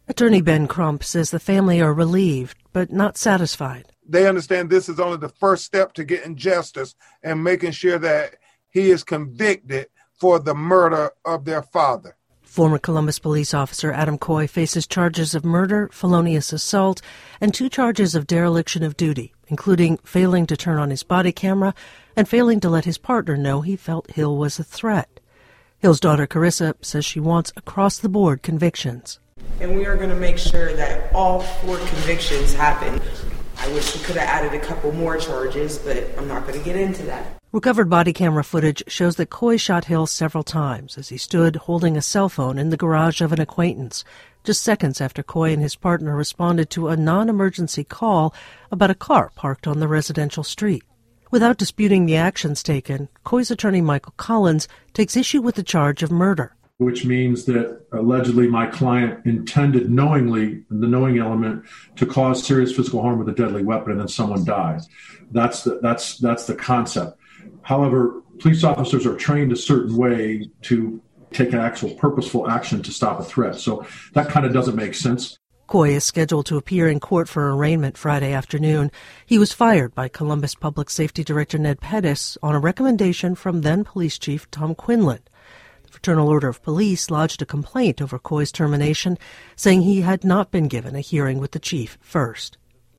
Attorney Ben Crump says the family are relieved, but not satisfied. They understand this is only the first step to getting justice and making sure that he is convicted for the murder of their father. Former Columbus police officer Adam Coy faces charges of murder, felonious assault, and 2 charges of dereliction of duty, including failing to turn on his body camera and failing to let his partner know he felt Hill was a threat. Hill's daughter Carissa says she wants across-the-board convictions. And we are going to make sure that all 4 convictions happen. I wish we could have added a couple more charges, but I'm not going to get into that. Recovered body camera footage shows that Coy shot Hill several times as he stood holding a cell phone in the garage of an acquaintance, just seconds after Coy and his partner responded to a non-emergency call about a car parked on the residential street. Without disputing the actions taken, Coy's attorney Michael Collins takes issue with the charge of murder. Which means that allegedly my client intended knowingly, the knowing element, to cause serious physical harm with a deadly weapon and then someone dies. That's the concept. However, police officers are trained a certain way to take an actual purposeful action to stop a threat. So that kind of doesn't make sense. Coy is scheduled to appear in court for arraignment Friday afternoon. He was fired by Columbus Public Safety Director Ned Pettis on a recommendation from then Police Chief Tom Quinlan. The Fraternal Order of Police lodged a complaint over Coy's termination, saying he had not been given a hearing with the chief first.